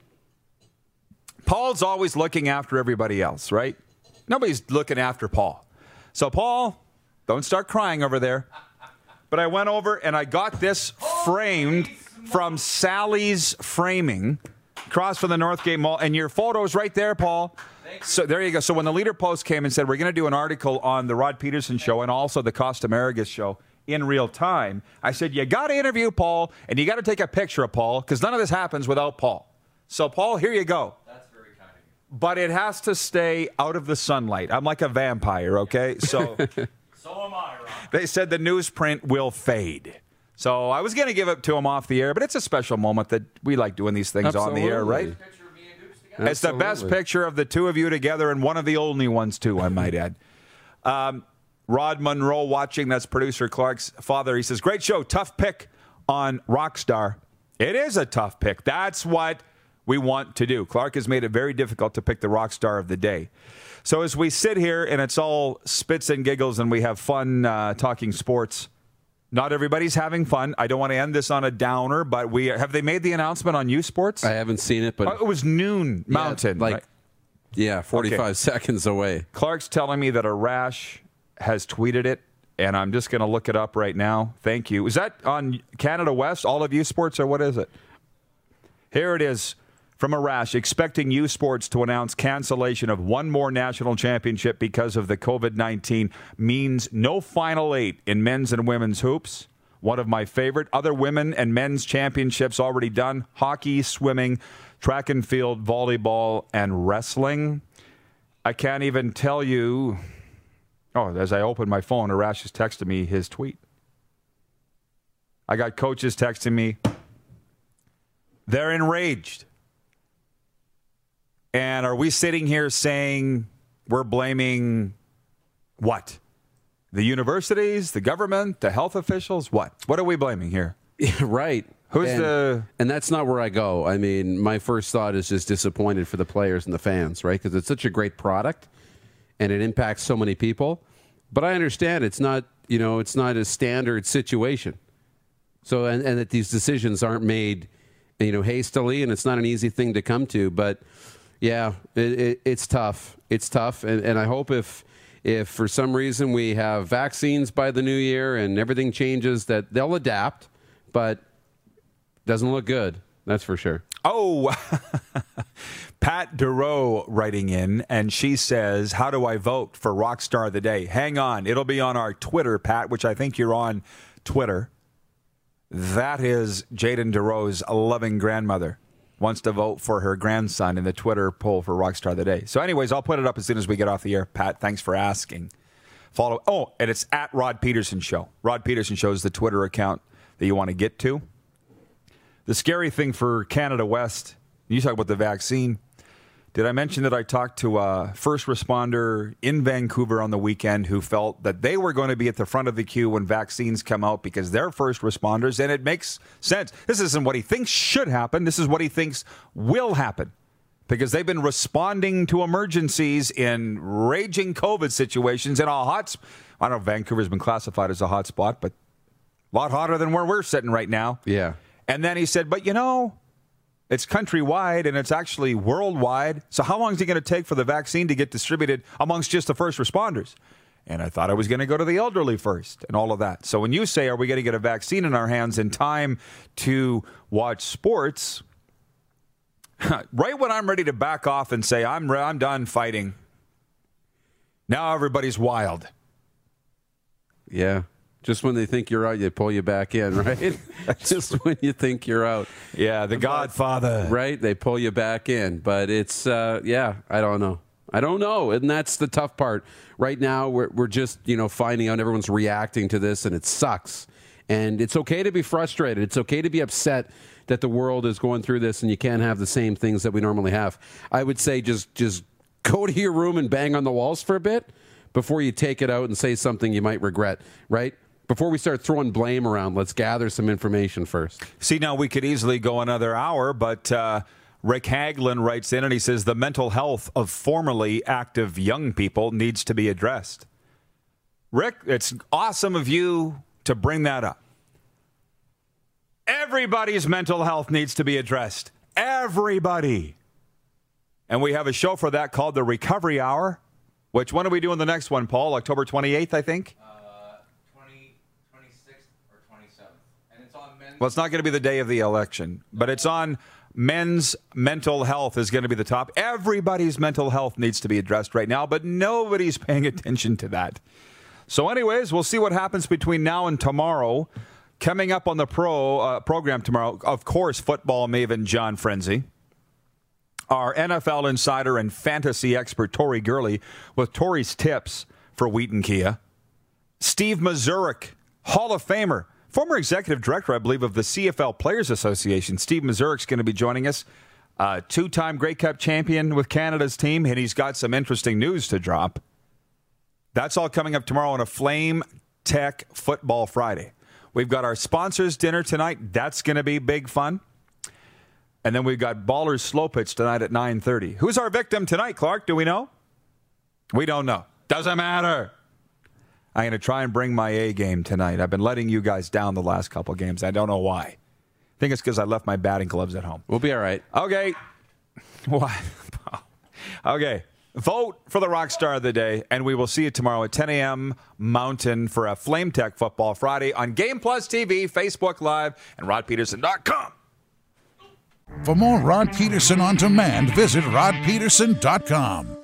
Paul's always looking after everybody else, right? Nobody's looking after Paul. So, Paul, don't start crying over there. But I went over and I got this framed from Sally's Framing across from the Northgate Mall. And your photo's right there, Paul. So there you go. So when the Leader Post came and said, we're going to do an article on the Rod Peterson Show and also the Costa Marigas Show in real time, I said, you got to interview Paul and you got to take a picture of Paul because none of this happens without Paul. So, Paul, here you go. That's very kind of you. But it has to stay out of the sunlight. I'm like a vampire, okay? So, So am I, Ron. They said the newsprint will fade. So I was going to give it to him off the air, but it's a special moment that we like doing these things on the air, right? It's the best picture of the two of you together and one of the only ones, too, I might add. Rod Monroe watching, that's producer Clark's father. He says, great show, tough pick on Rockstar. It is a tough pick. That's what we want to do. Clark has made it very difficult to pick the Rockstar of the day. So as we sit here and it's all spits and giggles and we have fun talking sports, not everybody's having fun. I don't want to end this on a downer, but have they made the announcement on U Sports? I haven't seen it, but it was noon Mountain. Right? 45 seconds away. Clark's telling me that Arash has tweeted it, and I'm just going to look it up right now. Thank you. Is that on Canada West, all of U Sports, or what is it? Here it is from Arash, expecting U Sports to announce cancellation of one more national championship because of the COVID-19 means no Final Eight in men's and women's hoops. One of my favorite. Other women and men's championships already done. Hockey, swimming, track and field, volleyball, and wrestling. I can't even tell you Oh, as I opened my phone, Arash has texted me his tweet. I got coaches texting me. They're enraged. And are we sitting here saying we're blaming what? The universities, the government, the health officials? What? What are we blaming here? Right. And that's not where I go. I mean, my first thought is just disappointed for the players and the fans, right? Because it's such a great product and it impacts so many people. But I understand it's not, it's not a standard situation. So, and that these decisions aren't made, hastily, and it's not an easy thing to come to. But yeah, it's tough. It's tough. And I hope if for some reason we have vaccines by the new year and everything changes, that they'll adapt. But doesn't look good, that's for sure. Oh, Pat Durow writing in, and she says, how do I vote for Rockstar of the Day? Hang on. It'll be on our Twitter, Pat, which I think you're on Twitter. That is Jaden Durow's loving grandmother wants to vote for her grandson in the Twitter poll for Rockstar of the Day. So anyways, I'll put it up as soon as we get off the air. Pat, thanks for asking. Follow. Oh, and it's at Rod Peterson Show. Rod Peterson Show is the Twitter account that you want to get to. The scary thing for Canada West, you talk about the vaccine. Did I mention that I talked to a first responder in Vancouver on the weekend who felt that they were going to be at the front of the queue when vaccines come out because they're first responders, and it makes sense. This isn't what he thinks should happen. This is what he thinks will happen because they've been responding to emergencies in raging COVID situations in a hot spot. I don't know if Vancouver's been classified as a hot spot, but a lot hotter than where we're sitting right now. Yeah. And then he said, but it's countrywide and it's actually worldwide. So how long is it going to take for the vaccine to get distributed amongst just the first responders? And I thought I was going to go to the elderly first and all of that. So when you say, are we going to get a vaccine in our hands in time to watch sports? Right when I'm ready to back off and say, I'm done fighting. Now everybody's wild. Yeah. Just when they think you're out, they pull you back in, right? Just when you think you're out. Yeah, the Godfather. Right? They pull you back in. But it's, I don't know. I don't know. And that's the tough part. Right now, we're just, finding out everyone's reacting to this, and it sucks. And it's okay to be frustrated. It's okay to be upset that the world is going through this and you can't have the same things that we normally have. I would say just go to your room and bang on the walls for a bit before you take it out and say something you might regret, right? Before we start throwing blame around, let's gather some information first. See, now we could easily go another hour, but Rick Haglin writes in and he says, the mental health of formerly active young people needs to be addressed. Rick, it's awesome of you to bring that up. Everybody's mental health needs to be addressed. Everybody. And we have a show for that called the Recovery Hour, which when are we doing the next one, Paul? October 28th, I think? 26th or 27th. And it's on men's. Well, it's not going to be the day of the election, but it's on men's mental health is going to be the top. Everybody's mental health needs to be addressed right now, but nobody's paying attention to that. So anyways, we'll see what happens between now and tomorrow. Coming up on the program tomorrow, of course, football maven John Frenzy. Our NFL insider and fantasy expert, Tori Gurley, with Tori's tips for Wheaton Kia. Steve Mazurik, Hall of Famer, former executive director, I believe, of the CFL Players Association. Steve Mazurik's going to be joining us. Two-time Grey Cup champion with Canada's team, and he's got some interesting news to drop. That's all coming up tomorrow on a Flame Tech Football Friday. We've got our sponsors dinner tonight. That's going to be big fun. And then we've got Ballers Slow Pitch tonight at 9:30. Who's our victim tonight, Clark? Do we know? We don't know. Doesn't matter. I'm going to try and bring my A game tonight. I've been letting you guys down the last couple games. I don't know why. I think it's because I left my batting gloves at home. We'll be all right. Okay. What? Okay. Vote for the rock star of the day, and we will see you tomorrow at 10 a.m. Mountain for a Flame Tech Football Friday on Game Plus TV, Facebook Live, and RodPeterson.com. For more Rod Peterson on demand, visit rodpeterson.com.